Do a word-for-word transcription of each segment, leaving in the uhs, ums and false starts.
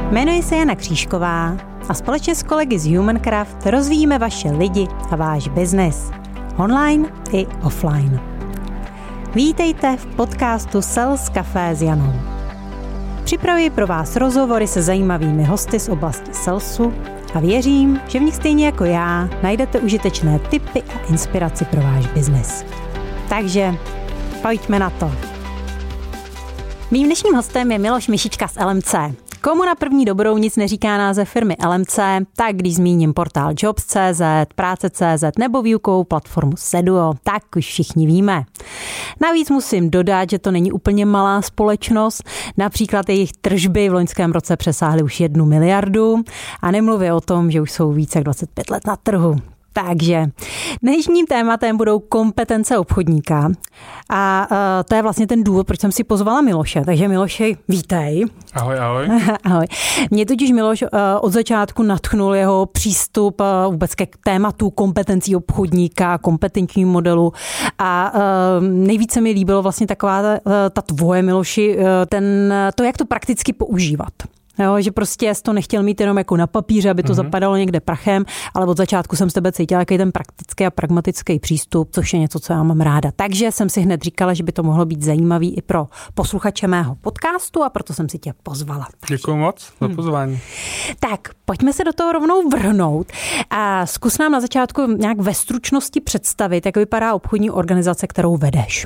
Jmenuji se Jana Křížková a společně s kolegy z Humancraft rozvíjíme vaše lidi a váš biznes. Online i offline. Vítejte v podcastu Sales Café s Janou. Připravuji pro vás rozhovory se zajímavými hosty z oblasti salesu a věřím, že v nich stejně jako já najdete užitečné tipy a inspiraci pro váš biznes. Takže pojďme na to. Mým dnešním hostem je Miloš Mišička z L M C. Komu na první dobrou nic neříká název firmy L M C, tak když zmíním portál Jobs tečka cé zet, Práce tečka cé zet nebo výukovou platformu Seduo, tak už všichni víme. Navíc musím dodat, že to není úplně malá společnost, například jejich tržby v loňském roce přesáhly už jednu miliardu a nemluvě o tom, že už jsou více jak dvacet pět let na trhu. Takže dnešním tématem budou kompetence obchodníka a uh, to je vlastně ten důvod, proč jsem si pozvala Miloše. Takže Miloši, vítej. Ahoj, ahoj. Ahoj. Mě totiž Miloš uh, od začátku nadchnul jeho přístup uh, vůbec ke tématu kompetencí obchodníka, kompetenčního modelu a uh, nejvíce mi líbilo vlastně taková uh, ta tvoje, Miloši, uh, ten, to, jak to prakticky používat. Jo, že prostě jsi to nechtěl mít jenom jako na papíře, aby to mm-hmm. zapadalo někde prachem, ale od začátku jsem z tebe cítila jaký ten praktický a pragmatický přístup, což je něco, co já mám ráda. Takže jsem si hned říkala, že by to mohlo být zajímavý i pro posluchače mého podcastu a proto jsem si tě pozvala. Děkuji moc za pozvání. Hmm. Tak, pojďme se do toho rovnou vrhnout a zkus nám na začátku nějak ve stručnosti představit, jak vypadá obchodní organizace, kterou vedeš.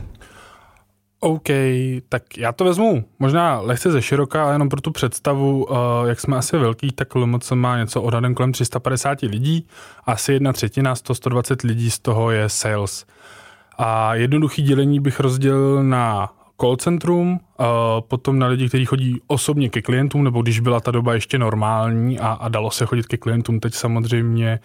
OK, tak já to vezmu možná lehce ze široka, ale jenom pro tu představu, jak jsme asi velký, tak L M C má něco odhadem kolem tři sta padesát lidí, asi jedna třetina, sto až sto dvacet lidí z toho je sales. A jednoduchý dělení bych rozdělil na call centrum, potom na lidi, kteří chodí osobně ke klientům, nebo když byla ta doba ještě normální a, a dalo se chodit ke klientům, teď samozřejmě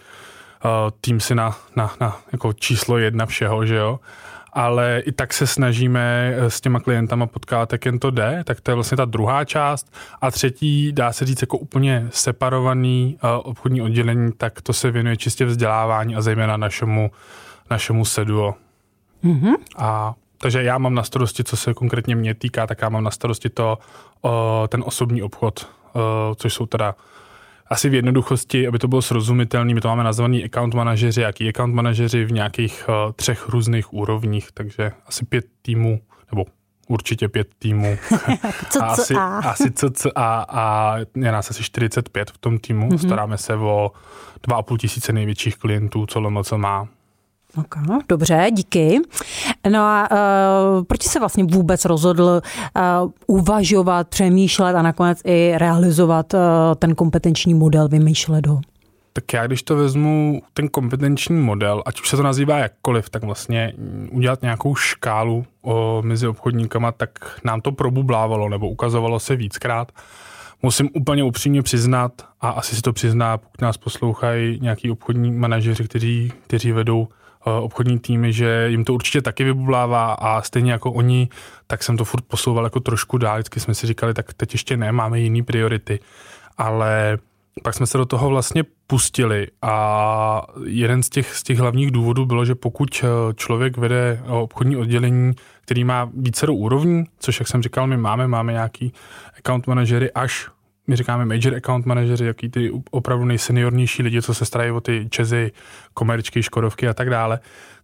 tým si na, na, na jako číslo jedna všeho, že jo. Ale i tak se snažíme s těma klientama potkat, jak jen to jde, tak to je vlastně ta druhá část. A třetí, dá se říct, jako úplně separovaný uh, obchodní oddělení, tak to se věnuje čistě vzdělávání a zejména našemu, našemu Seduo. Mm-hmm. A takže já mám na starosti, co se konkrétně mě týká, tak já mám na starosti to, uh, ten osobní obchod, uh, což jsou teda asi v jednoduchosti, aby to bylo srozumitelné, my to máme nazvaný account manažeři, jaký account manažeři v nějakých uh, třech různých úrovních, takže asi pět týmů, nebo určitě pět týmů. Co, a asi, co, asi C C A a je nás asi čtyřicet pět v tom týmu. Mm-hmm. Staráme se o dva a půl tisíce největších klientů, co L M C má. Okay, dobře, díky. No a uh, proč se vlastně vůbec rozhodl uh, uvažovat, přemýšlet a nakonec i realizovat uh, ten kompetenční model, vymýšlet ho? Tak já, když to vezmu, ten kompetenční model, ať už se to nazývá jakkoliv, tak vlastně udělat nějakou škálu o, mezi obchodníkama, tak nám to probublávalo, nebo ukazovalo se víckrát. Musím úplně upřímně přiznat, a asi si to přizná, pokud nás poslouchají nějaký obchodní manažeři, kteří, kteří vedou obchodní týmy, že jim to určitě taky vybublává a stejně jako oni, tak jsem to furt posouval jako trošku dál. Vždycky jsme si říkali, tak teď ještě ne, máme jiný priority. Ale pak jsme se do toho vlastně pustili a jeden z těch, z těch hlavních důvodů bylo, že pokud člověk vede obchodní oddělení, který má vícero úrovní, což jak jsem říkal, my máme, máme nějaký account manažery až my říkáme major account manažeři, jaký ty opravdu nejseniornější lidi, co se starají o ty Čezy, Komerčky, Škodovky a tak dále,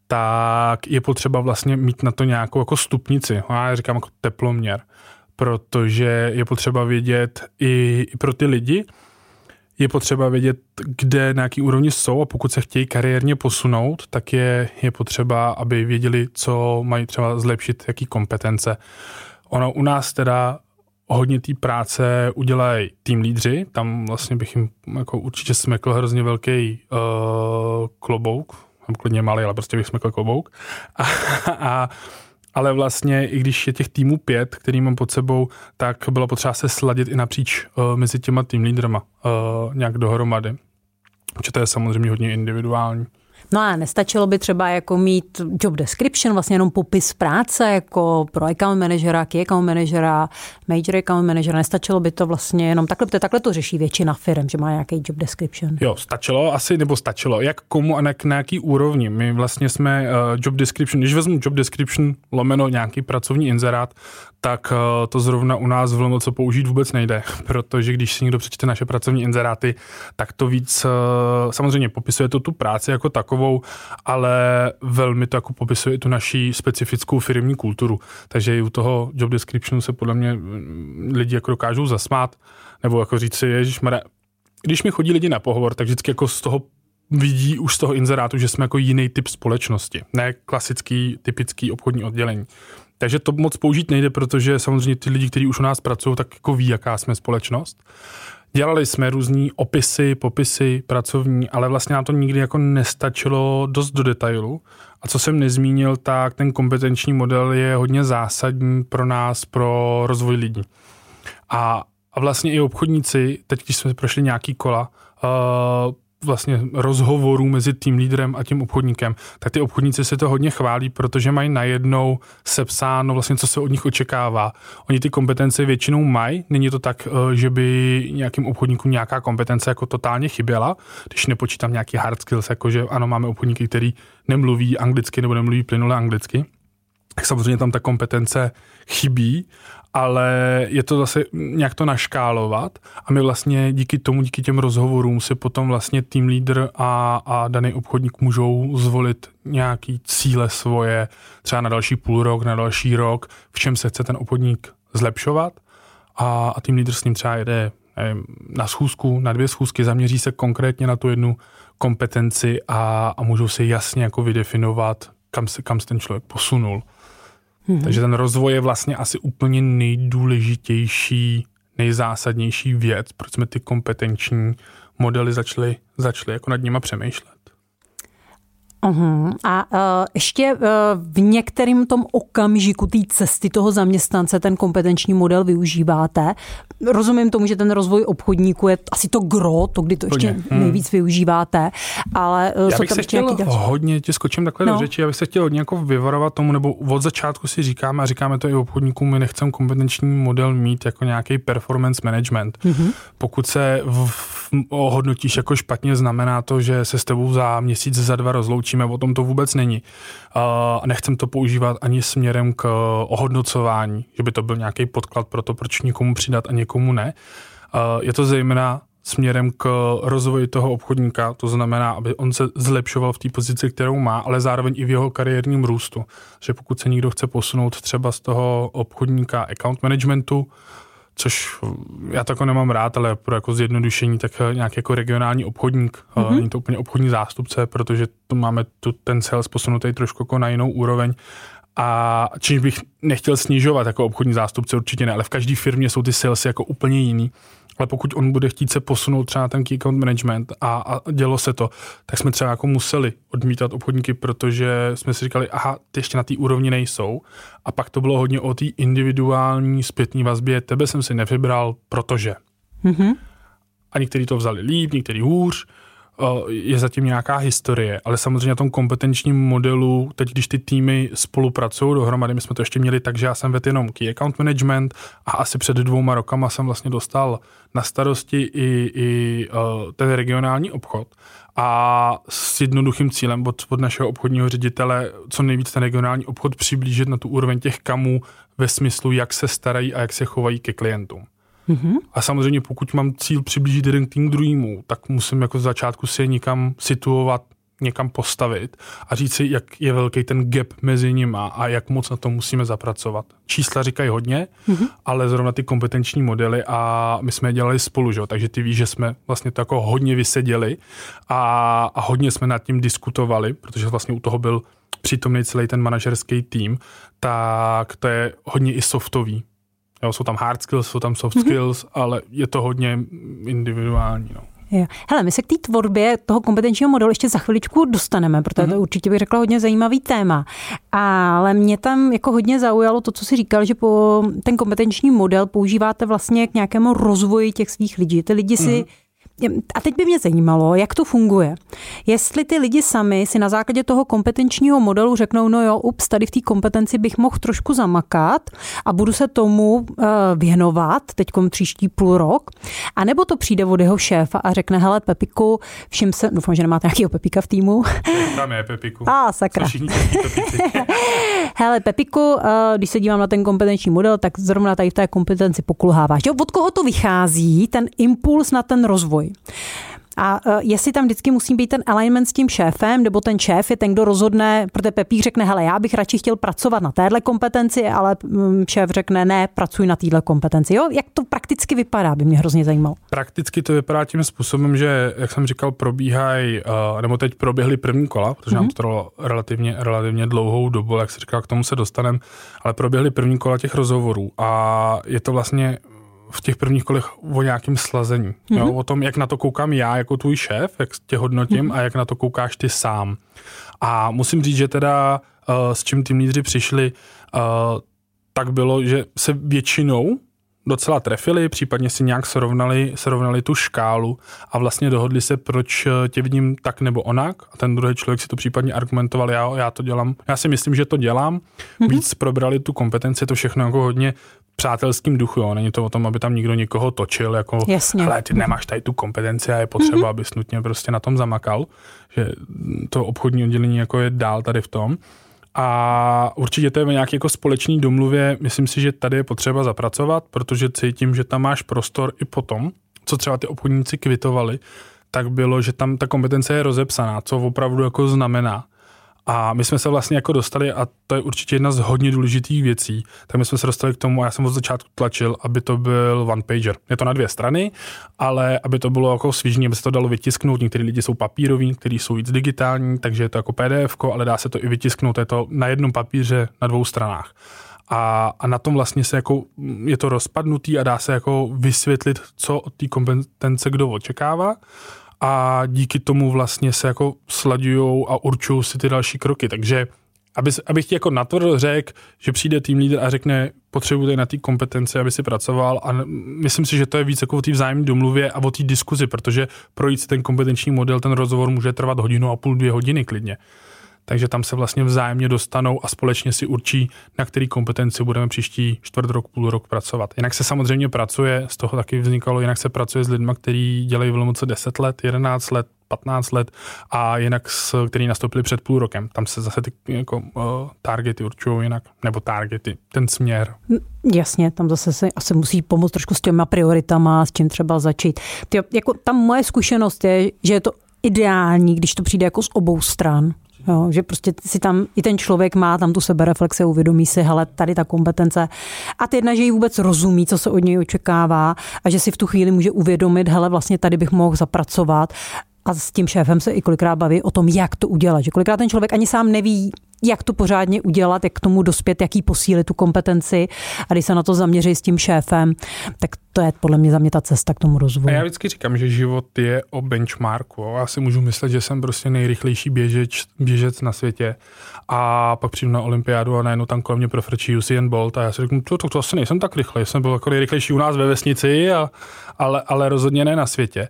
tak je potřeba vlastně mít na to nějakou jako stupnici. Já říkám jako teploměr, protože je potřeba vědět i, i pro ty lidi, je potřeba vědět, kde na jaký úrovni jsou a pokud se chtějí kariérně posunout, tak je, je potřeba, aby věděli, co mají třeba zlepšit, jaký kompetence. Ono u nás teda hodně té práce udělají tým lídři, tam vlastně bych jim jako určitě smekl hrozně velký uh, klobouk, mám klidně malý, ale prostě bych smekl klobouk. A, a, ale vlastně, i když je těch týmů pět, který mám pod sebou, tak bylo potřeba se sladit i napříč uh, mezi těma tým lídrama uh, nějak dohromady. Protože to je samozřejmě hodně individuální. No a nestačilo by třeba jako mít job description, vlastně jenom popis práce, jako pro account managera, key account managera, major account managera, nestačilo by to vlastně jenom takhle, to takhle to řeší většina firm, že má nějaký job description. Jo, stačilo asi, nebo stačilo, jak komu a na, na jaký úrovni. My vlastně jsme uh, job description, když vezmu job description lomeno nějaký pracovní inzerát, tak uh, to zrovna u nás v L M C použít vůbec nejde, protože když si někdo přečte naše pracovní inzeráty, tak to víc, uh, samozřejmě popisuje to tu práci jako takovou, ale velmi to jako popisuje tu naší specifickou firmní kulturu. Takže i u toho job descriptionu se podle mě lidi jako dokážou zasmát, nebo jako říct si, ježišmarja, když mi chodí lidi na pohovor, tak vždycky jako z toho vidí už z toho inzerátu, že jsme jako jiný typ společnosti, ne klasický, typický obchodní oddělení. Takže to moc použít nejde, protože samozřejmě ty lidi, kteří už u nás pracují, tak jako ví, jaká jsme společnost. Dělali jsme různý opisy, popisy pracovní, ale vlastně nám to nikdy jako nestačilo dost do detailu. A co jsem nezmínil, tak ten kompetenční model je hodně zásadní pro nás, pro rozvoj lidí. A, a vlastně i obchodníci, teď když jsme prošli nějaký kola, uh, vlastně rozhovorů mezi tým lídrem a tím obchodníkem, tak ty obchodníci se to hodně chválí, protože mají najednou sepsáno vlastně, co se od nich očekává. Oni ty kompetence většinou mají, není to tak, že by nějakým obchodníkům nějaká kompetence jako totálně chyběla, když nepočítám nějaký hard skills, jako že ano, máme obchodníky, který nemluví anglicky nebo nemluví plynule anglicky, tak samozřejmě tam ta kompetence chybí, ale je to zase nějak to naškálovat a my vlastně díky tomu, díky těm rozhovorům si potom vlastně tým lídr a, a daný obchodník můžou zvolit nějaký cíle svoje, třeba na další půl rok, na další rok, v čem se chce ten obchodník zlepšovat a, a tým lídr s ním třeba jede nevím, na schůzku, na dvě schůzky, zaměří se konkrétně na tu jednu kompetenci a, a můžou si jasně jako vydefinovat, kam se, kam se ten člověk posunul. Hmm. Takže ten rozvoj je vlastně asi úplně nejdůležitější, nejzásadnější věc, proč jsme ty kompetenční modely začali, začali jako nad nima přemýšlet. Uhum. A uh, ještě uh, v některém tom okamžiku té cesty toho zaměstnance ten kompetenční model využíváte. Rozumím tomu, že ten rozvoj obchodníků je asi to gro, to, kdy to ještě hmm. nejvíc využíváte, ale uh, já bych se chtěl hodně, tě skočím takhle no. do řeči, já bych se chtěl hodně jako vyvarovat tomu, nebo od začátku si říkáme a říkáme to i obchodníkům, my nechceme kompetenční model mít jako nějaký performance management. Hmm. Pokud se v, v, ohodnotíš jako špatně, znamená to, že se s tebou za měsíc, za dva rozloučí. O tom to vůbec není. Uh, nechcem to používat ani směrem k ohodnocování, že by to byl nějaký podklad pro to, proč někomu přidat a někomu ne. Uh, je to zejména směrem k rozvoji toho obchodníka, to znamená, aby on se zlepšoval v té pozici, kterou má, ale zároveň i v jeho kariérním růstu. Že pokud se někdo chce posunout třeba z toho obchodníka account managementu, což já tako nemám rád, ale pro jako zjednodušení, tak nějaký jako regionální obchodník, mm-hmm. není to úplně obchodní zástupce, protože tu máme tu, ten sales posunutý trošku jako na jinou úroveň. A čímž bych nechtěl snižovat jako obchodní zástupce, určitě ne, ale v každé firmě jsou ty salesy jako úplně jiný. Ale pokud on bude chtít se posunout třeba na ten key account management a, a dělo se to, tak jsme třeba jako museli odmítat obchodníky, protože jsme si říkali, aha, ty ještě na té úrovni nejsou. A pak to bylo hodně o té individuální zpětní vazbě. Tebe jsem si nevybral, protože. Mm-hmm. A někteří to vzali líp, někteří hůř. Je zatím nějaká historie, ale samozřejmě na tom kompetenčním modelu, teď když ty týmy spolupracují dohromady, my jsme to ještě měli tak, že já jsem vedl jenom key account management a asi před dvouma rokama jsem vlastně dostal na starosti i, i uh, ten regionální obchod a s jednoduchým cílem od, od našeho obchodního ředitele co nejvíc ten regionální obchod přiblížit na tu úroveň těch kamů ve smyslu, jak se starají a jak se chovají ke klientům. Mm-hmm. A samozřejmě pokud mám cíl přiblížit jeden tým k druhému, tak musím jako z začátku si je někam situovat, někam postavit a říct si, jak je velký ten gap mezi nima a jak moc na to musíme zapracovat. Čísla říkají hodně, mm-hmm. ale zrovna ty kompetenční modely a my jsme je dělali spolu, že? Takže ty víš, že jsme vlastně to jako hodně vyseděli a, a hodně jsme nad tím diskutovali, protože vlastně u toho byl přítomný celý ten manažerský tým, tak to je hodně i softový. Jo, jsou tam hard skills, jsou tam soft skills, mm-hmm. ale je to hodně individuální. No. Jo. Hele, my se k té tvorbě toho kompetenčního modelu ještě za chviličku dostaneme, protože mm-hmm. to určitě bych řekla hodně zajímavý téma. Ale mě tam jako hodně zaujalo to, co jsi říkal, že po ten kompetenční model používáte vlastně k nějakému rozvoji těch svých lidí. Ty lidi si mm-hmm. A teď by mě zajímalo, jak to funguje. Jestli ty lidi sami si na základě toho kompetenčního modelu řeknou, no jo, ups, tady v té kompetenci bych mohl trošku zamakat a budu se tomu uh, věnovat teďkom příští půl rok. A nebo to přijde od jeho šéfa a řekne, hele Pepiku, všim se, doufám, že nemáte nějakého Pepika v týmu. Tam je Pepiku. A, sakra. Hele Pepiku, uh, když se dívám na ten kompetenční model, tak zrovna tady v té kompetenci pokulháváš. Jo, od koho to vychází, ten impuls na ten rozvoj? A uh, jestli tam vždycky musí být ten alignment s tím šéfem, nebo ten šéf je ten, kdo rozhodne, protože Pepík řekne, hele, já bych radši chtěl pracovat na téhle kompetenci, ale um, šéf řekne, ne, pracuj na téhle kompetenci. Jo? Jak to prakticky vypadá, by mě hrozně zajímalo. Prakticky to vypadá tím způsobem, že, jak jsem říkal, probíhají, uh, nebo teď proběhly první kola, protože mm-hmm. nám to trvalo relativně, relativně dlouhou dobu, jak jsi říkal, k tomu se dostaneme, ale proběhly první kola těch rozhovorů a je to vlastně v těch prvních kolech o nějakém slazení. Mm-hmm. Jo? O tom, jak na to koukám já jako tvůj šéf, jak tě hodnotím mm-hmm. a jak na to koukáš ty sám. A musím říct, že teda uh, s čím tým lídři přišli, uh, tak bylo, že se většinou docela trefili, případně si nějak srovnali, srovnali tu škálu a vlastně dohodli se, proč tě vidím tak nebo onak a ten druhý člověk si to případně argumentoval, já, já to dělám, já si myslím, že to dělám, mm-hmm. víc probrali tu kompetenci, to všechno jako hodně přátelským duchu, jo. Není to o tom, aby tam někdo někoho točil, jako, ale ty nemáš tady tu kompetenci a je potřeba, mm-hmm. abys nutně prostě na tom zamakal, že to obchodní oddělení jako je dál tady v tom. A určitě to je v nějaké jako společné domluvě, myslím si, že tady je potřeba zapracovat, protože cítím, že tam máš prostor i potom, co třeba ty obchodníci kvitovali, tak bylo, že tam ta kompetence je rozepsaná, co opravdu jako znamená. A my jsme se vlastně jako dostali, a to je určitě jedna z hodně důležitých věcí, tak my jsme se dostali k tomu, a já jsem od začátku tlačil, aby to byl one pager. Je to na dvě strany, ale aby to bylo jako svížný, aby se to dalo vytisknout. Některý lidi jsou papíroví, někteří jsou víc digitální, takže je to jako P D F ko, ale dá se to i vytisknout, je to na jednom papíře na dvou stranách. A, a na tom vlastně se jako, je to rozpadnutý a dá se jako vysvětlit, co od té kompetence kdo očekává. A díky tomu vlastně se jako slaďujou a určují si ty další kroky. Takže aby, abych ti jako natvrdo řekl, že přijde tým lídr a řekne, potřebuje na té kompetenci, aby si pracoval, a myslím si, že to je víc jako o té vzájemné domluvě a o té diskuzi, protože projít si ten kompetenční model, ten rozhovor může trvat hodinu a půl, dvě hodiny klidně. Takže tam se vlastně vzájemně dostanou a společně si určí, na který kompetenci budeme příští čtvrt rok, půl rok pracovat. Jinak se samozřejmě pracuje, z toho taky vznikalo, jinak se pracuje s lidmi, kteří dělají v Lomce deset let, jedenáct let, patnáct let a jinak, s, který nastoupili před půl rokem. Tam se zase ty jako, uh, targety určují jinak, nebo targety, ten směr. Jasně, tam zase se asi musí pomoct trošku s těma prioritama, s čím třeba začít. Ty, jako, tam moje zkušenost je, že je to ideální, když to přijde jako z obou stran. Jo, že prostě si tam, i ten člověk má tam tu sebereflexe, uvědomí si, hele, tady ta kompetence. A ty jedna, že jí vůbec rozumí, co se od něj očekává a že si v tu chvíli může uvědomit, hele, vlastně tady bych mohl zapracovat. A s tím šéfem se i kolikrát baví o tom, jak to udělat. Že kolikrát ten člověk ani sám neví, jak to pořádně udělat, jak k tomu dospět, jaký posílit tu kompetenci. A když se na to zaměří s tím šéfem, tak to je podle mě za mě ta cesta k tomu rozvoji. A já vždycky říkám, že život je o benchmarku. Já si můžu myslet, že jsem prostě nejrychlejší běžeč, běžec na světě. A pak přijdu na olympiádu a najednou tam kolem mě profrčí Usain Bolt a já si řeknu, to, to, to asi nejsem tak rychlej. Jsem byl jako nejrychlejší u nás ve vesnici, a, ale, ale rozhodně ne na světě.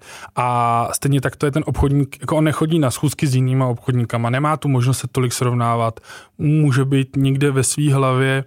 A stejně tak to je ten obchodník, jako on nechodí na schůzky s jinýma obchodníkama, nemá tu možnost se tolik srovnávat, může být někde ve svý hlavě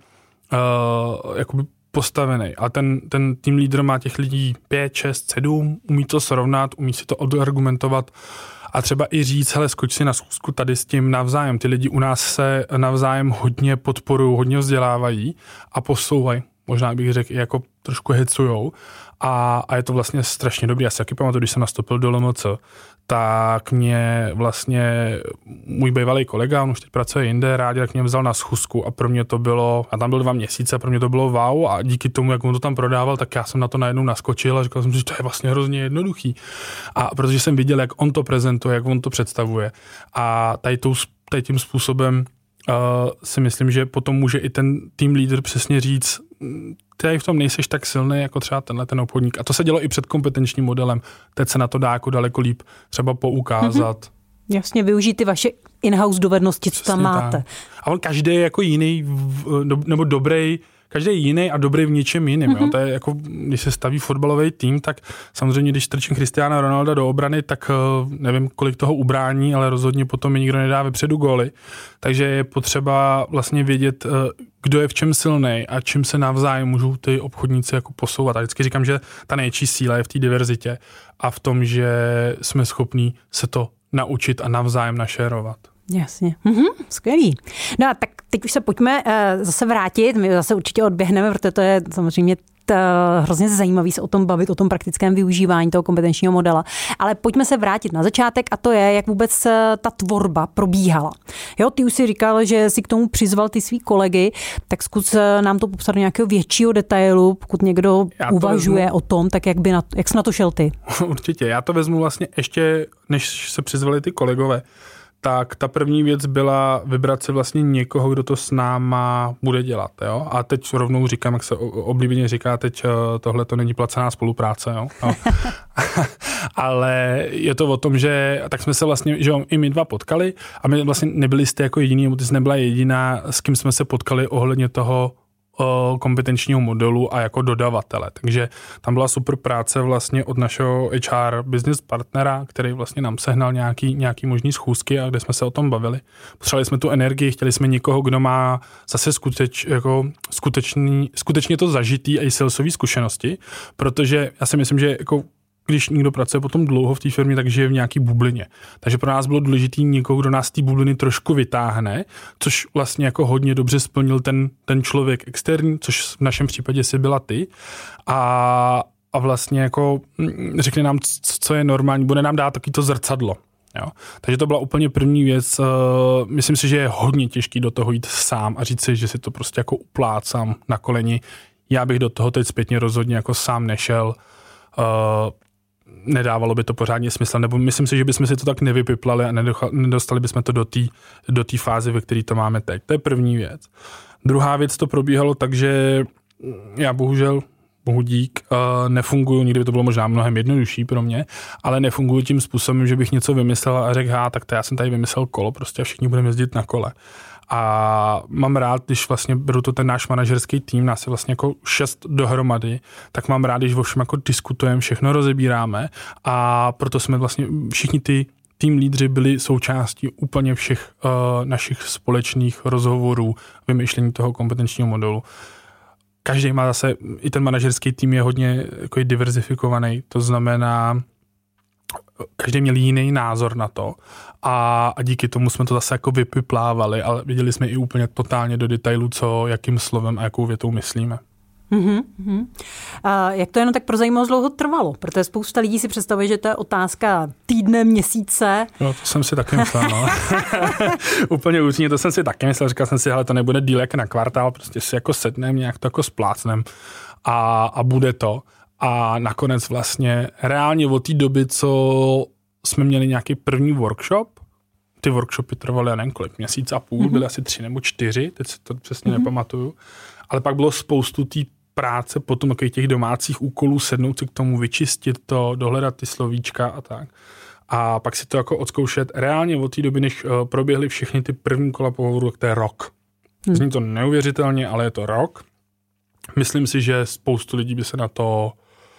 uh, jakoby postavený. A ten, ten tým lídr má těch lidí pět, šest, sedm, umí to srovnat, umí si to odargumentovat a třeba i říct, hele, skoč si na schůzku tady s tím navzájem. Ty lidi u nás se navzájem hodně podporují, hodně vzdělávají a posouvají. Možná bych řekl, jako trošku hecujou. A, a je to vlastně strašně dobrý. Já si taky pamatuju, když jsem nastoupil do L M C, tak mě vlastně můj bývalý kolega, on už teď pracuje jinde, rádi, tak mě vzal na schůzku a pro mě to bylo, a tam byl dva měsíce, pro mě to bylo wow a díky tomu, jak on to tam prodával, tak já jsem na to najednou naskočil a říkal jsem si, že to je vlastně hrozně jednoduchý. A protože jsem viděl, jak on to prezentuje, jak on to představuje a tady, tou, tady tím způsobem uh, si myslím, že potom může i ten tým lídr přesně říct, ty v tom nejseš tak silný jako třeba tenhle ten obchodník. A to se dělo i před kompetenčním modelem. Teď se na to dá jako daleko líp třeba poukázat. Mm-hmm. Jasně, využít ty vaše in-house dovednosti, co tam máte. Tak. A on každý je jako jiný nebo dobrý každý jiný a dobrý v něčem jiném. Mm-hmm. Jo? To je jako, když se staví fotbalový tým, tak samozřejmě, když strčím Cristiana Ronalda do obrany, tak nevím, kolik toho ubrání, ale rozhodně potom mi nikdo nedá vepředu góly. Takže je potřeba vlastně vědět, kdo je v čem silnej a čím se navzájem můžou ty obchodníci jako posouvat. A vždycky říkám, že ta největší síla je v té diverzitě a v tom, že jsme schopní se to naučit a navzájem našerovat. Jasně, mhm, skvělý. No a tak teď už se pojďme uh, zase vrátit, my zase určitě odběhneme, protože to je samozřejmě t, uh, hrozně zajímavý se o tom bavit, o tom praktickém využívání toho kompetenčního modela. Ale pojďme se vrátit na začátek a to je, jak vůbec uh, ta tvorba probíhala. Jo, ty už si říkal, že si k tomu přizval ty svý kolegy, tak zkus uh, nám to popsat do nějakého většího detailu, pokud někdo uvažuje vezmu... o tom, tak jak, by na, jak jsi na to šel ty? Určitě, já to vezmu vlastně ještě, než se přizvali ty kolegové, tak ta první věc byla vybrat si vlastně někoho, kdo to s náma bude dělat. Jo? A teď rovnou říkám, jak se oblíbeně říká, teď tohle to není placená spolupráce. Jo? No. Ale je to o tom, že tak jsme se vlastně, že jo, i my dva potkali a my vlastně nebyli jste jako jediný, nebo ty jsi nebyla jediná, s kým jsme se potkali ohledně toho kompetenčního modelu a jako dodavatele. Takže tam byla super práce vlastně od našeho H R business partnera, který vlastně nám sehnal nějaký, nějaký možný schůzky a kde jsme se o tom bavili. Potřebovali jsme tu energii, chtěli jsme někoho, kdo má zase skuteč, jako skutečný, skutečně to zažitý a i salesový zkušenosti, protože já si myslím, že jako když někdo pracuje potom dlouho v té firmě, tak žije v nějaký bublině. Takže pro nás bylo důležité někoho, kdo nás z té bubliny trošku vytáhne, což vlastně jako hodně dobře splnil ten, ten člověk externí, což v našem případě si byla ty. A, a vlastně jako řekne nám, co je normální, bude nám dát taky to zrcadlo. Jo. Takže to byla úplně první věc. Myslím si, že je hodně těžký do toho jít sám a říct si, že si to prostě jako uplácám na koleni. Já bych do toho teď zpětně rozhodně jako sám nešel. Nedávalo by to pořádně smysl, nebo myslím si, že bychom si to tak nevypiplali a nedostali bychom to do té do té fáze, ve které to máme teď. To je první věc. Druhá věc, to probíhalo tak, že já bohužel, bohu dík, nefunguju, nikdy by to bylo možná mnohem jednodušší pro mě, ale nefunguju tím způsobem, že bych něco vymyslel a řekl, há, tak to já jsem tady vymyslel kolo, prostě a všichni budeme jezdit na kole. A mám rád, když vlastně beru to ten náš manažerský tým, nás je vlastně jako šest dohromady, tak mám rád, když o všem jako diskutujeme, všechno rozebíráme a proto jsme vlastně všichni ty tým lídři byli součástí úplně všech uh, našich společných rozhovorů, vymýšlení toho kompetenčního modelu. Každý má zase, i ten manažerský tým je hodně jako diverzifikovaný, to znamená, každý měl jiný názor na to a, a díky tomu jsme to zase jako vypiplávali, ale viděli jsme i úplně totálně do detailu, co, jakým slovem a jakou větou myslíme. Mm-hmm, mm-hmm. A jak to jenom tak pro zajímavost dlouho trvalo? Protože spousta lidí si představuje, že to je otázka týdne, měsíce. No, to jsem si taky myslel, no. Úplně účinně, to jsem si taky myslel, říkal jsem si, ale to nebude díl jak na kvartál, prostě si jako sednem, nějak to jako splácnem a, a bude to. A nakonec vlastně reálně od té doby, co jsme měli nějaký první workshop, ty workshopy trvaly, já nevím kolik, měsíc a půl, mm-hmm. byly asi tři nebo čtyři, teď si to přesně mm-hmm. nepamatuju, ale pak bylo spoustu té práce, potom těch domácích úkolů, sednout si k tomu, vyčistit to, dohledat ty slovíčka a tak. A pak si to jako odzkoušet. Reálně od té doby, než proběhly všechny ty první kola pohovoru, tak to je rok. Mm. Zní to neuvěřitelně, ale je to rok. Myslím si, že spoustu lidí by se na to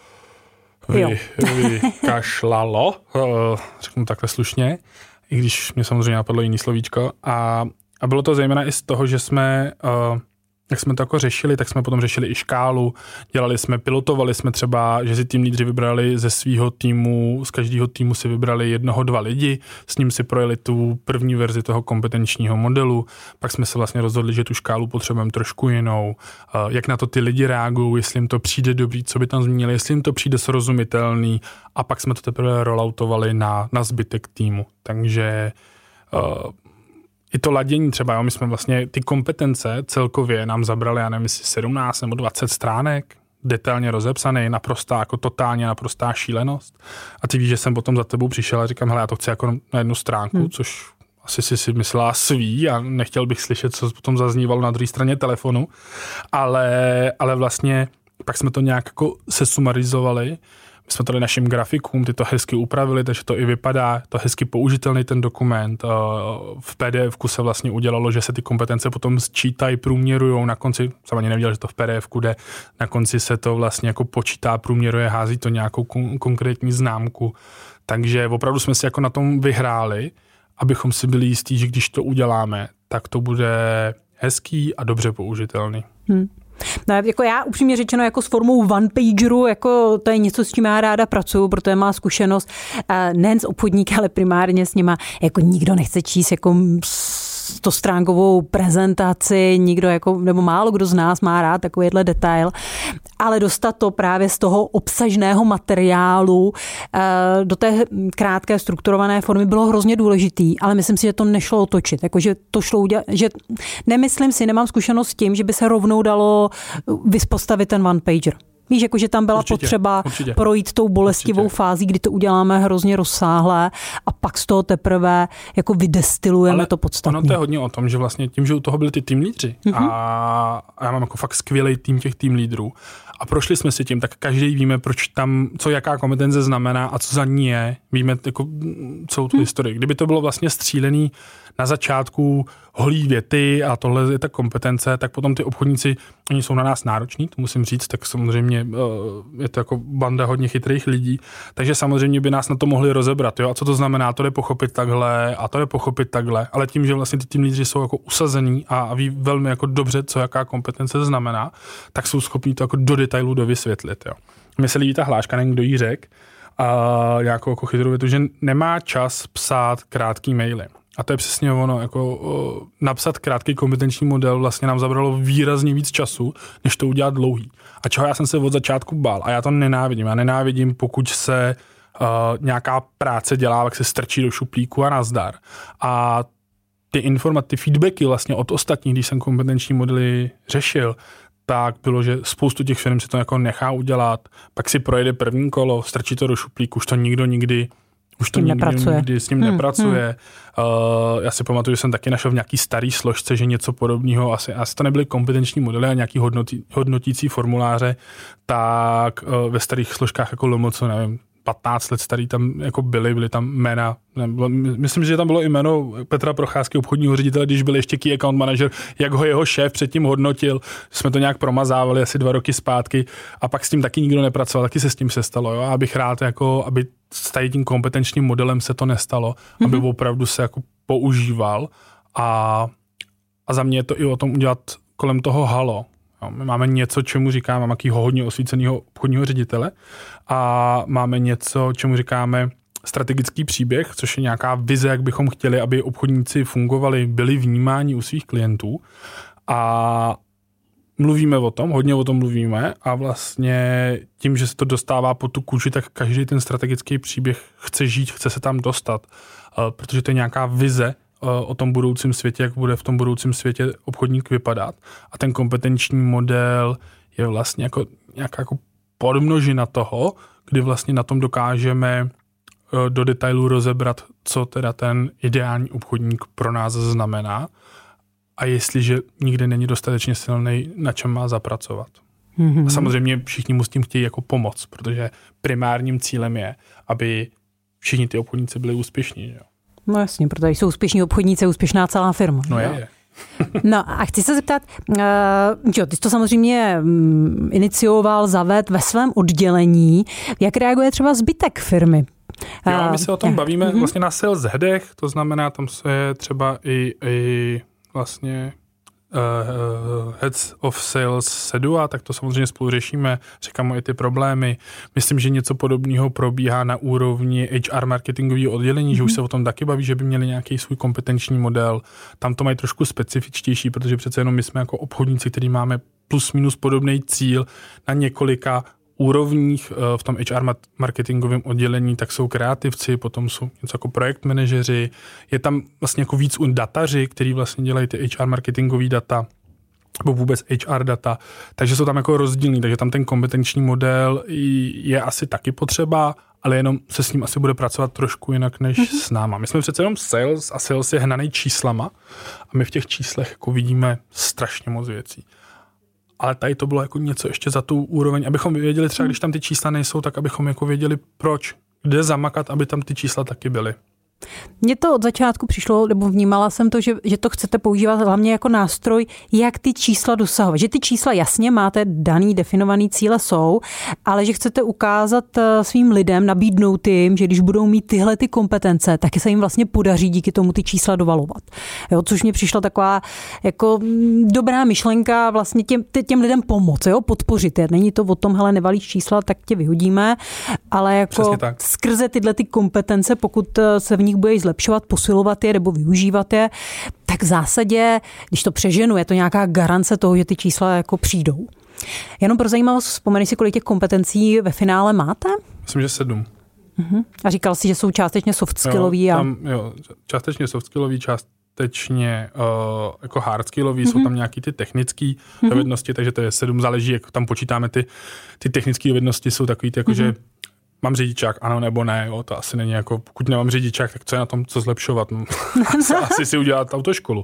vy, vykašlalo, řeknu takhle slušně, i když mě samozřejmě napadlo jiný slovíčko. A, a bylo to zejména i z toho, že jsme, uh, jak jsme to jako řešili, tak jsme potom řešili i škálu, dělali jsme, pilotovali jsme třeba, že si tým lídři vybrali ze svého týmu, z každého týmu si vybrali jednoho, dva lidi, s ním si projeli tu první verzi toho kompetenčního modelu, pak jsme se vlastně rozhodli, že tu škálu potřebujeme trošku jinou, uh, jak na to ty lidi reagují, jestli jim to přijde dobrý, co by tam změnili, jestli jim to přijde srozumitelný a pak jsme to teprve rolloutovali na, na zbytek týmu. Takže uh, i to ladění třeba, jo, my jsme vlastně ty kompetence celkově nám zabrali, já nevím, jestli sedmnáct nebo dvacet stránek, detailně rozepsaný, naprostá, jako totálně naprostá šílenost. A ty víš, že jsem potom za tebou přišel a říkám, hele, já to chci jako na jednu stránku, hmm. což asi si si myslela svý a nechtěl bych slyšet, co potom zaznívalo na druhé straně telefonu, ale, ale vlastně pak jsme to nějak jako sesumarizovali. My jsme to dali našim grafikům, ty to hezky upravili, takže to i vypadá, to hezky použitelný ten dokument. V P D F ku se vlastně udělalo, že se ty kompetence potom sčítají, průměrujou, na konci, jsem ani nevěděl, že to v P D F ku jde, na konci se to vlastně jako počítá, průměruje, hází to nějakou kon- konkrétní známku. Takže opravdu jsme si jako na tom vyhráli, abychom si byli jistí, že když to uděláme, tak to bude hezký a dobře použitelný. Hmm. No, jako já upřímně řečeno jako s formou one-pageru, jako to je něco, s čím já ráda pracuju, protože má zkušenost nejen s obchodníky, ale primárně s nima. Jako nikdo nechce číst jako stostránkovou prezentaci, nikdo jako, nebo málo kdo z nás má rád takovýhle detail, ale dostat to právě z toho obsažného materiálu do té krátké strukturované formy bylo hrozně důležitý, ale myslím si, že to nešlo otočit, jakože to šlo udělat, že nemyslím si, nemám zkušenost s tím, že by se rovnou dalo vyspostavit ten one-pager. Víš, jako, že tam byla určitě, potřeba určitě. projít tou bolestivou určitě. fází, kdy to uděláme hrozně rozsáhlé a pak z toho teprve jako vydestilujeme ale to podstatné. Ono to je hodně o tom, že vlastně tím, že u toho byli ty tým lídři mm-hmm. a, a já mám jako fakt skvělý tým těch tým lídrů a prošli jsme si tím, tak každý víme, proč tam, co jaká kompetence znamená a co za ní je. Víme jako celou tu hmm. historii. Kdyby to bylo vlastně střílený na začátku holí věty a tohle je ta kompetence, tak potom ty obchodníci, oni jsou na nás nároční, to musím říct, tak samozřejmě je to jako banda hodně chytrých lidí, takže samozřejmě by nás na to mohli rozebrat, jo, a co to znamená, to jde pochopit takhle a to jde pochopit takhle, ale tím, že vlastně ty tým lídři jsou jako usazený a ví velmi jako dobře, co jaká kompetence znamená, tak jsou schopní to jako do detailu dovysvětlit, jo. Mně se líbí ta hláška, nevím, kdo jí řek, a nějakou jako chytrou větu, že nemá čas psát krátký maily. A to je přesně ono, jako o, napsat krátký kompetenční model vlastně nám zabralo výrazně víc času, než to udělat dlouhý. A čeho já jsem se od začátku bál. A já to nenávidím. Já nenávidím, pokud se uh, nějaká práce dělá, jak se strčí do šuplíku a nazdar. A ty informace, ty feedbacky vlastně od ostatních, když jsem kompetenční modely řešil, tak bylo, že spoustu těch firm si to jako nechá udělat, pak si projede první kolo, strčí to do šuplíku, už to nikdo nikdy Už to nikdy, nikdy s ním hmm, nepracuje. Hmm. Uh, já si pamatuju, že jsem taky našel v nějaký starý složce, že něco podobného, asi, asi to nebyly kompetenční modely a nějaký hodnotí, hodnotící formuláře, tak uh, ve starých složkách jako Lomoco, nevím, patnáct let starý tam jako byly, byly tam jména, nebylo, myslím, že tam bylo i jméno Petra Procházky, obchodního ředitele, když byl ještě key account manager, jak ho jeho šéf předtím hodnotil, jsme to nějak promazávali asi dva roky zpátky a pak s tím taky nikdo nepracoval, taky se s tím se stalo, jo, a abych rád jako, aby s tady tím kompetenčním modelem se to nestalo, mm-hmm. aby opravdu se jako používal a, a za mě je to i o tom udělat kolem toho halo. Jo, my máme něco, čemu říkáme, máme jakýho hodně osvíceného obchodního ředitele a máme něco, čemu říkáme strategický příběh, což je nějaká vize, jak bychom chtěli, aby obchodníci fungovali, byli vnímáni u svých klientů a mluvíme o tom, hodně o tom mluvíme a vlastně tím, že se to dostává pod tu kůži, tak každý ten strategický příběh chce žít, chce se tam dostat, protože to je nějaká vize o tom budoucím světě, jak bude v tom budoucím světě obchodník vypadat. A ten kompetenční model je vlastně jako nějaká jako podmnožina toho, kdy vlastně na tom dokážeme do detailu rozebrat, co teda ten ideální obchodník pro nás znamená a jestliže nikdy není dostatečně silný, na čem má zapracovat. Mm-hmm. A samozřejmě všichni mu s tím chtějí jako pomoct, protože primárním cílem je, aby všichni ty obchodníci byli úspěšní. Jo. No jasně, protože jsou úspěšní obchodníci, úspěšná celá firma. No je, je. No a chci se zeptat, uh, jo, ty jsi to samozřejmě um, inicioval, zaved ve svém oddělení. Jak reaguje třeba zbytek firmy? Jo, my se o tom bavíme uh-huh. vlastně na sales headech, to znamená, tam se třeba i, i vlastně uh, heads of sales sedu a tak to samozřejmě spolu řešíme, říkáme i ty problémy. Myslím, že něco podobného probíhá na úrovni H R marketingového oddělení, mm-hmm. že už se o tom taky baví, že by měli nějaký svůj kompetenční model. Tam to mají trošku specifičtější, protože přece jenom my jsme jako obchodníci, kteří máme plus minus podobný cíl na několika úrovních v tom H R marketingovém oddělení, tak jsou kreativci, potom jsou něco jako projekt manažeři, je tam vlastně jako víc dataři, kteří vlastně dělají ty H R marketingový data, nebo vůbec H R data, takže jsou tam jako rozdílný, takže tam ten kompetenční model je asi taky potřeba, ale jenom se s ním asi bude pracovat trošku jinak než mm-hmm. s náma. My jsme přece jenom sales a sales je hnaný číslama a my v těch číslech jako vidíme strašně moc věcí. ale tady to bylo jako něco ještě za tu úroveň, abychom věděli třeba, když tam ty čísla nejsou, tak abychom jako věděli proč, kde zamakat, aby tam ty čísla taky byly. Mně to od začátku přišlo, nebo vnímala jsem to, že, že to chcete používat hlavně jako nástroj, jak ty čísla dosahovat. Že ty čísla jasně máte daný, definovaný cíle jsou, ale že chcete ukázat svým lidem, nabídnout jim, že když budou mít tyhle ty kompetence, tak se jim vlastně podaří díky tomu ty čísla dovalovat. Jo, což mě přišla taková jako dobrá myšlenka vlastně těm, těm lidem pomoct, jo, podpořit je. Není to o tom, hele, nevalíš čísla, tak tě vyhodíme, ale jako skrze tyhle ty kompetence, pokud se v nich budeš zlepšovat, posilovat je nebo využívat je, tak v zásadě, když to přeženu, je to nějaká garance toho, že ty čísla jako přijdou. Jenom pro zajímavost, vzpomeneš si, kolik těch kompetencí ve finále máte? Myslím, že sedm. Uh-huh. A říkal jsi, že jsou částečně soft skillový. Jo, a... tam, jo, částečně soft skillový, částečně uh, jako hard skillový, uh-huh. jsou tam nějaký ty technické uh-huh. dovednosti, takže to je sedm, záleží, jak tam počítáme ty, ty technické dovednosti, jsou takový ty, jako, uh-huh. že mám řidičák, ano nebo ne, jo, to asi není jako, pokud nemám řidičák, tak co je na tom, co zlepšovat? Asi si udělat autoškolu.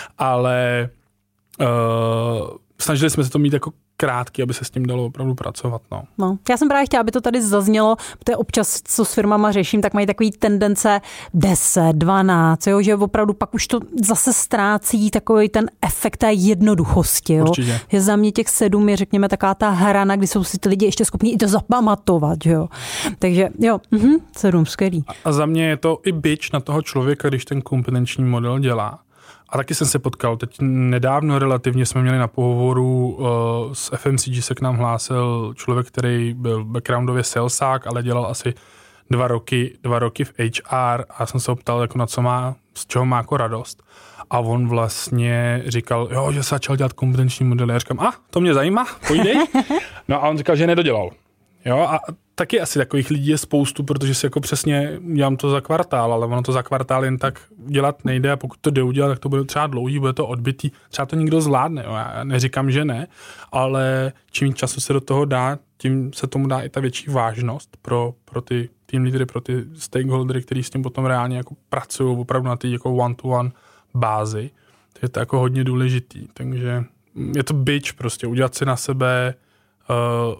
Ale uh, snažili jsme se to mít jako krátký, aby se s tím dalo opravdu pracovat. No. No, já jsem právě chtěla, aby to tady zaznělo, protože občas, co s firmama řeším, tak mají takový tendence deset, dvanáct, jo, že opravdu pak už to zase ztrácí takový ten efekt té jednoduchosti. Jo. Že za mě těch sedm je, řekněme, taková ta hrana, kdy jsou si ty lidi ještě schopni i to zapamatovat. Jo. Takže jo, mhm, sedm, skvělý. A, a za mě je to i bič na toho člověka, když ten kompetenční model dělá. A taky jsem se potkal, teď nedávno relativně jsme měli na pohovoru uh, s F M C G, se k nám hlásil člověk, který byl backgroundově salesák, ale dělal asi dva roky, dva roky v H R a já jsem se optal, jako na co má, z čeho má jako radost. A on vlastně říkal, jo, že se začal dělat kompetenční modely. Já říkám, a to mě zajímá, pojdej. No a on říkal, že nedodělal. Jo, a taky asi takových lidí je spoustu, protože si jako přesně dělám to za kvartál, ale ono to za kvartál jen tak dělat nejde a pokud to jde udělat, tak to bude třeba dlouhý, bude to odbytý, třeba to někdo zvládne, jo. Já neříkám, že ne, ale čím času se do toho dá, tím se tomu dá i ta větší vážnost pro, pro ty team leadery, pro ty stakeholdery, kteří s tím potom reálně jako pracují opravdu na té jako one-to-one bázi, takže to je jako hodně důležitý, takže je to bitch prostě, udělat si na sebe uh,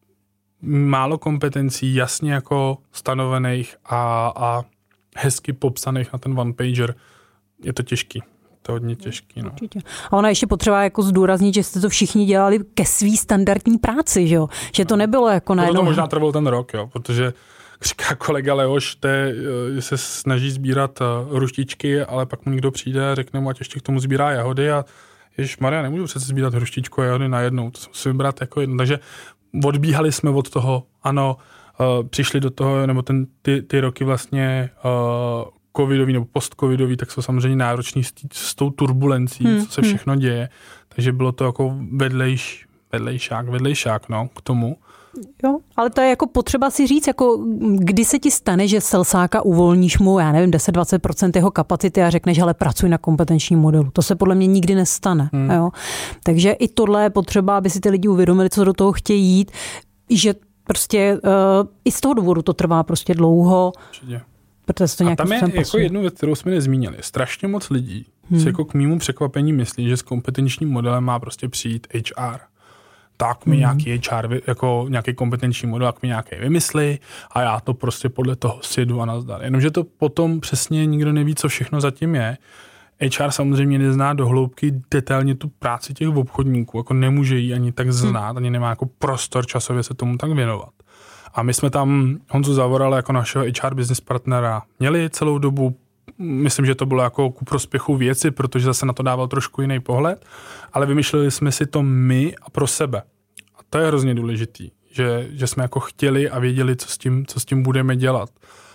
málo kompetencí, jasně jako stanovených a, a hezky popsaných na ten one pager, je to těžký. To je hodně těžký. No. Určitě. A ona ještě potřeba jako zdůraznit, že jste to všichni dělali ke svý standardní práci, že jo? Že to nebylo jako najednou... To možná trvalo ten rok, jo, protože říká kolega Leoš, te, se snaží sbírat hruštičky, ale pak mu někdo přijde a řekne mu, ať ještě k tomu sbírá jahody a ježišmarja, nemůžu přece sbírat hruštičku a jahody najednou, to musím vybrat jako jedno. Takže odbíhali jsme od toho, ano, uh, přišli do toho, nebo ten, ty, ty roky vlastně uh, covidový nebo post-covidový, tak jsou samozřejmě náročný s, tí, s tou turbulencí, hmm. co se všechno děje. Takže bylo to jako vedlejš, vedlejšák, vedlejšák, no, k tomu. Jo, ale to je jako potřeba si říct, jako kdy se ti stane, že salsáka uvolníš mu, já nevím, deset až dvacet procent jeho kapacity a řekneš, hele, pracuj na kompetenčním modelu. To se podle mě nikdy nestane. Hmm. Jo. Takže i tohle je potřeba, aby si ty lidi uvědomili, co do toho chtějí jít, že prostě uh, i z toho důvodu to trvá prostě dlouho. Určitě. Protože to a tam je jako posun. Jednu věc, kterou jsme nezmínili. Strašně moc lidí hmm. si jako k mému překvapení myslí, že s kompetenčním modelem má prostě přijít H R. Tak mi mm. nějaký H R, jako nějaký kompetenční model, jak mi nějaký vymyslí a já to prostě podle toho sjedu a nazdar. Jenomže to potom přesně nikdo neví, co všechno zatím je. H R samozřejmě nezná do hloubky detailně tu práci těch obchodníků, jako nemůže ji ani tak znát, mm. ani nemá jako prostor časově se tomu tak věnovat. A my jsme tam Honzu Zavorala jako našeho H R business partnera měli celou dobu. Myslím, že to bylo jako ku prospěchu věci, protože zase na to dával trošku jiný pohled, ale vymýšleli jsme si to my a pro sebe. A to je hrozně důležitý, že, že jsme jako chtěli a věděli, co s tím, co s tím budeme dělat.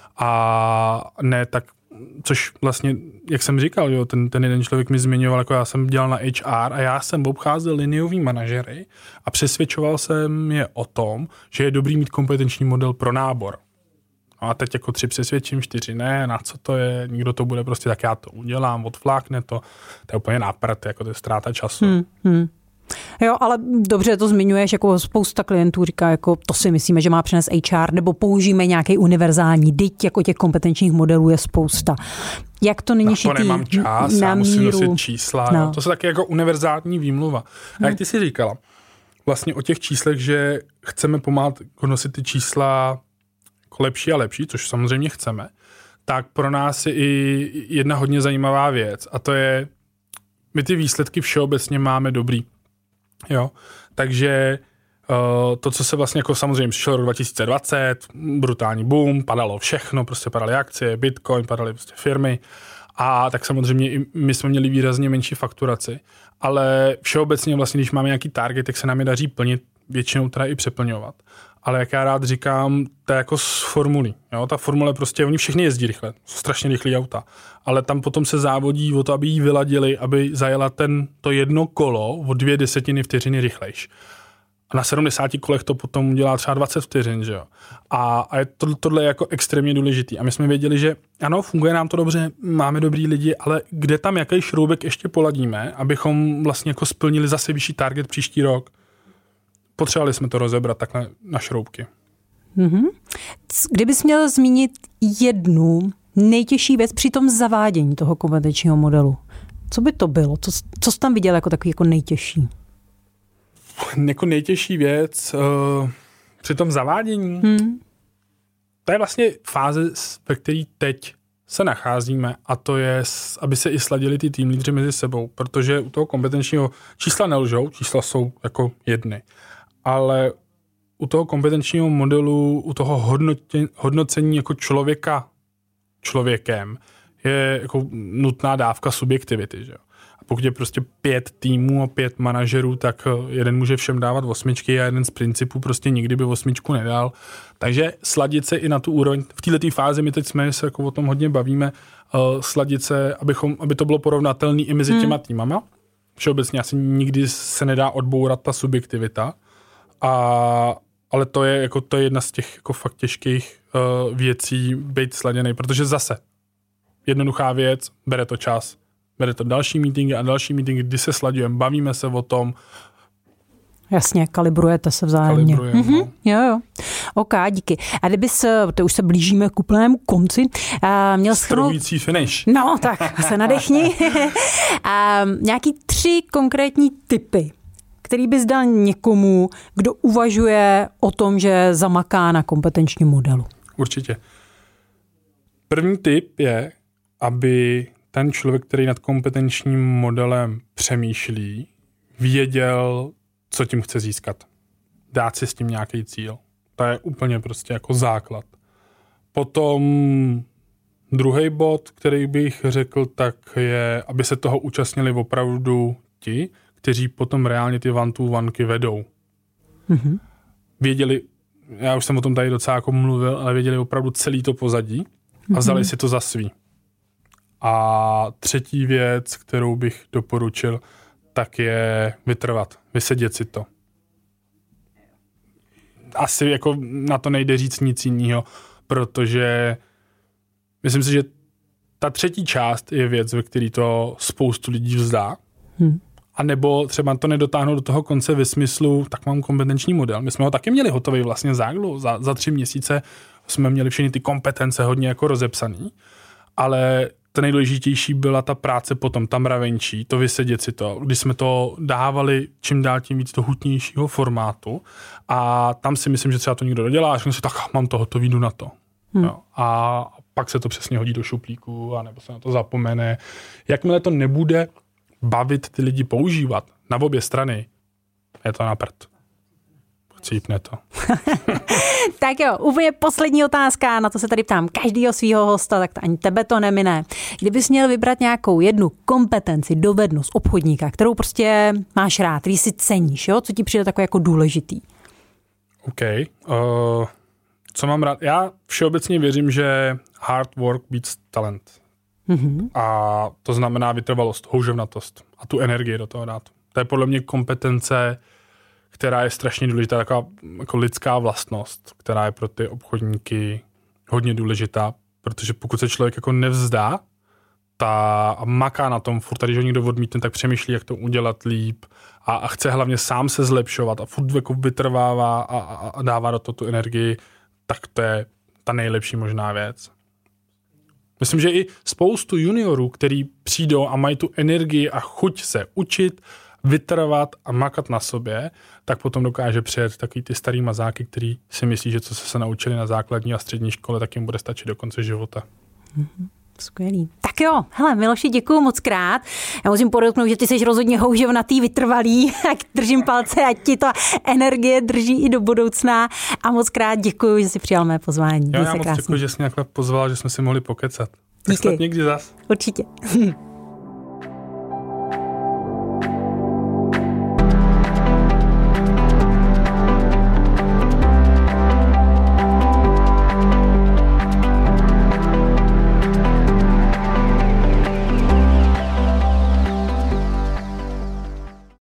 A ne tak, což vlastně, jak jsem říkal, jo, ten, ten jeden člověk mi zmiňoval, jako já jsem dělal na H R a já jsem obcházel liniový manažery a přesvědčoval jsem je o tom, že je dobrý mít kompetenční model pro nábor. A teď jako tři přesvědčím, čtyři ne, na co to je, nikdo to bude prostě, tak já to udělám, odflákne to, to je úplně náprd, jako to je ztráta času. Hmm, hmm. Jo, ale dobře to zmiňuješ, jako spousta klientů říká, jako to si myslíme, že má přines H R, nebo použijeme nějaký univerzální, dyť jako těch kompetenčních modelů je spousta. Jak to není šitý? Na to nemám čas, já musím nosit čísla, no. To se taky jako univerzální výmluva. A jak ty si říkala, vlastně o těch číslech, že chceme pomáhat nosit ty čísla lepší a lepší, což samozřejmě chceme, tak pro nás je i jedna hodně zajímavá věc a to je, my ty výsledky všeobecně máme dobrý. Jo? Takže uh, to, co se vlastně jako samozřejmě přišel rok dva tisíce dvacet, brutální boom, padalo všechno, prostě padaly akcie, bitcoin, padaly prostě firmy a tak samozřejmě i my jsme měli výrazně menší fakturaci, ale všeobecně vlastně, když máme nějaký target, tak se nám je daří plnit, většinou teda i přeplňovat. Ale jak já rád říkám, to je jako s formulí. Jo? Ta formule prostě, oni všichni jezdí rychle, jsou strašně rychlý auta, ale tam potom se závodí o to, aby jí vyladili, aby zajela ten, to jedno kolo o dvě desetiny vteřiny rychlejš. A na sedmdesáti kolech to potom udělá třeba dvacet vteřin, že jo. A, a je to, tohle je jako extrémně důležitý. A my jsme věděli, že ano, funguje nám to dobře, máme dobrý lidi, ale kde tam jaký šroubek ještě poladíme, abychom vlastně jako splnili zase vyšší target příští rok. Potřebovali jsme to rozebrat takhle na šroubky. Mm-hmm. Kdybys měl zmínit jednu nejtěžší věc při tom zavádění toho kompetenčního modelu, co by to bylo? Co, co jsi tam viděl jako takový jako nejtěžší? Jako nejtěžší věc uh, při tom zavádění? Hmm. To je vlastně fáze, ve které teď se nacházíme a to je, aby se i sladili ty tým lídři mezi sebou, protože u toho kompetenčního čísla nelžou, čísla jsou jako jedny. Ale u toho kompetenčního modelu, u toho hodnotě, hodnocení jako člověka člověkem je jako nutná dávka subjektivity. Že? A pokud je prostě pět týmů a pět manažerů, tak jeden může všem dávat osmičky a jeden z principů prostě nikdy by osmičku nedal. Takže sladit se i na tu úroveň. V této fázi my teď jsme se jako o tom hodně bavíme, uh, sladit se, abychom, aby to bylo porovnatelné i mezi těma týmama. Všeobecně asi nikdy se nedá odbourat ta subjektivita. A, ale to je, jako, to je jedna z těch jako fakt těžkých uh, věcí být sladěnej, protože zase jednoduchá věc, bere to čas, bere to další meetingy a další meetingy, kdy se slaďujeme, bavíme se o tom. Jasně, kalibrujete se vzájemně. Kalibrujeme, mm-hmm, no. Jo, jo. OK, díky. A kdyby se, to už se blížíme k úplnému konci, a měl strhující finish. No, tak se nadechni. A nějaký tři konkrétní tipy, který bys dal někomu, kdo uvažuje o tom, že zamaká na kompetenčním modelu? Určitě. První tip je, aby ten člověk, který nad kompetenčním modelem přemýšlí, věděl, co tím chce získat. Dát si s tím nějaký cíl. To je úplně prostě jako základ. Potom druhý bod, který bych řekl, tak je, aby se toho účastnili opravdu ti, kteří potom reálně ty one-to-oneky vedou. Mm-hmm. Věděli, já už jsem o tom tady docela jako mluvil, ale věděli opravdu celý to pozadí a vzali mm-hmm. si to za svý. A třetí věc, kterou bych doporučil, tak je vytrvat, vysedět si to. Asi jako na to nejde říct nic jiného, protože myslím si, že ta třetí část je věc, ve který to spoustu lidí vzdá. Hmm. A nebo třeba to nedotáhnou do toho konce ve smyslu, tak mám kompetenční model. My jsme ho taky měli hotový vlastně záklu. Za, za tři měsíce jsme měli všechny ty kompetence hodně jako rozepsaný, ale to nejdůležitější byla ta práce potom, ta mravenčí, to vysedět si to, když jsme to dávali čím dál tím víc do hutnějšího formátu a tam si myslím, že třeba to někdo dodělá a řekne si, tak mám to hotový, jdu na to. Hmm. Jo. A pak se to přesně hodí do šuplíku a nebo se na to zapomene. Jakmile to nebude bavit ty lidi používat na obě strany, je to na prd. Cípne to. Tak jo, úplně poslední otázka, na to se tady ptám každýho svýho hosta, tak to ani tebe to nemine. Kdybys měl vybrat nějakou jednu kompetenci, dovednost obchodníka, kterou prostě máš rád, který si ceníš, jo? Co ti přijde takové jako důležitý? OK. Uh, co mám rád? Já všeobecně věřím, že hard work beats talent. Mm-hmm. A to znamená vytrvalost, houževnatost a tu energii do toho dát. To je podle mě kompetence, která je strašně důležitá, taková jako lidská vlastnost, která je pro ty obchodníky hodně důležitá, protože pokud se člověk jako nevzdá ta, a maká na tom, furt tady, že ho někdo odmítne, tak přemýšlí, jak to udělat líp a, a chce hlavně sám se zlepšovat a furt jako vytrvává a, a, a dává do toho tu energii, tak to je ta nejlepší možná věc. Myslím, že i spoustu juniorů, který přijdou a mají tu energii a chuť se učit, vytrvat a makat na sobě, tak potom dokáže přijet takový ty starý mazáky, který si myslí, že co se, se naučili na základní a střední škole, tak jim bude stačit do konce života. Mm-hmm. Skvělý. Tak jo, hele, Miloši, děkuju moc krát. Já musím podotknout, že ty jsi rozhodně houževnatý, vytrvalý, tak držím palce, ať ti ta energie drží i do budoucna a moc krát děkuju, že jsi přijal mé pozvání. Jo, já moc děkuju, že jsi mě pozvala, že jsme si mohli pokecat. Tak snad někdy zas. Určitě.